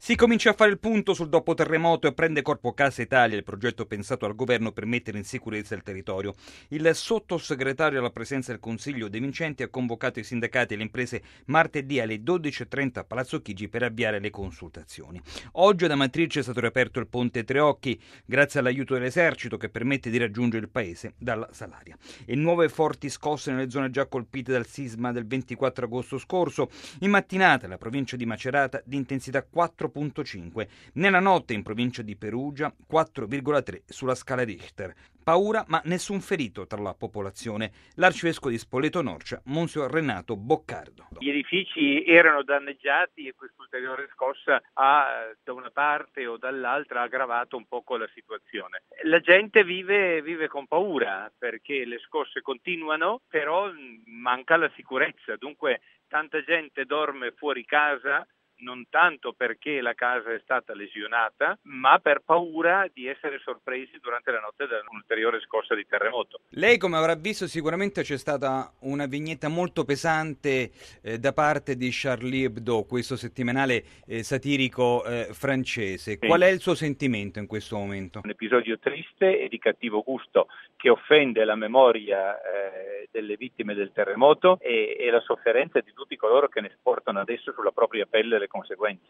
Si comincia a fare il punto sul dopo terremoto e prende corpo Casa Italia, il progetto pensato al governo per mettere in sicurezza il territorio. Il sottosegretario alla Presidenza del Consiglio De Vincenti ha convocato i sindacati e le imprese martedì alle 12:30 a Palazzo Chigi per avviare le consultazioni. Oggi ad Amatrice è stato riaperto il ponte Treocchi grazie all'aiuto dell'esercito che permette di raggiungere il paese dalla Salaria. E nuove forti scosse nelle zone già colpite dal sisma del 24 agosto scorso. In mattinata la provincia di Macerata di intensità 4,5, nella notte in provincia di Perugia 4,3 sulla scala Richter. Paura ma nessun ferito tra la popolazione. L'arcivescovo di Spoleto Norcia, Monsignor Renato Boccardo. Gli edifici erano danneggiati e questa ulteriore scossa ha da una parte o dall'altra aggravato un poco la situazione. La gente vive con paura perché le scosse continuano, però manca la sicurezza, dunque tanta gente dorme fuori casa, non tanto perché la casa è stata lesionata, ma per paura di essere sorpresi durante la notte da un'ulteriore scossa di terremoto. Lei, come avrà visto, sicuramente c'è stata una vignetta molto pesante da parte di Charlie Hebdo, questo settimanale satirico francese. Sì. Qual è il suo sentimento in questo momento? Un episodio triste e di cattivo gusto che offende la memoria delle vittime del terremoto e la sofferenza di tutti coloro che ne portano adesso sulla propria pelle le conseguenze.